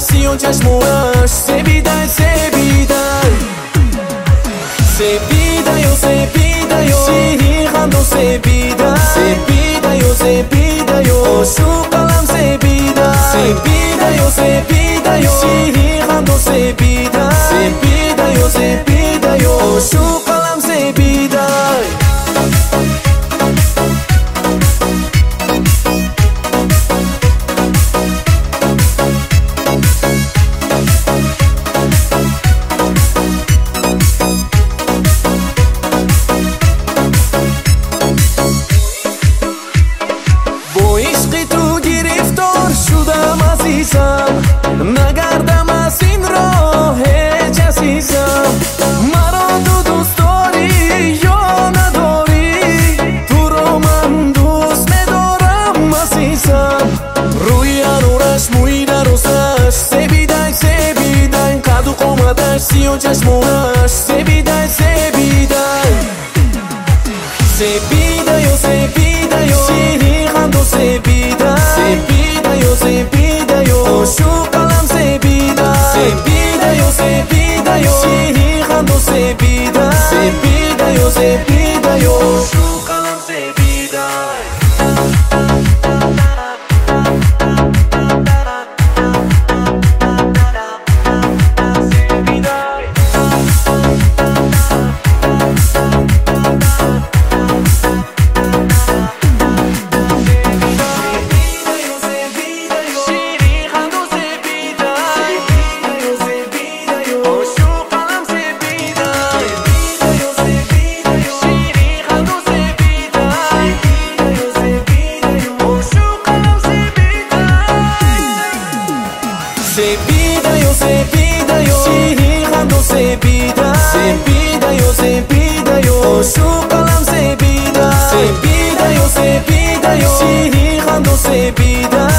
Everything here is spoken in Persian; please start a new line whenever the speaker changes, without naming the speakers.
سیاه چشمونش سپیدای سپیدای سپیدای و سپیدای و شیرین خند و سپیدای سپیدای و سپیدای و عاشقم سپیدای سپیدای و سپیدای و شیرین خند و سپیدای سپیدای و سپیدای و عاشقم سپیدای نگردم از این راه عزیزم مرا تو دوست داری یا نداری تو رو من دوست ندارم عزیزم روی انورش موی درستش سپیدای سپیدای قد و قامتش سیاه چشمونش سپیدای سپیدای سپیدای و سپیدای و شیرین خند و سپیدای سپیدای و سپیدای و عاشقم سپیدای سپیدای و سپیدای و شیرین خند و سپیدای سپیدای و سپیدای و عاشقم سپیدای سپیدای و سپیدای و شیرین خند و سپیدای سپیدای و سپیدای و عاشقم سپیدای سپیدای و سپیدای و شیرین خند و سپیدای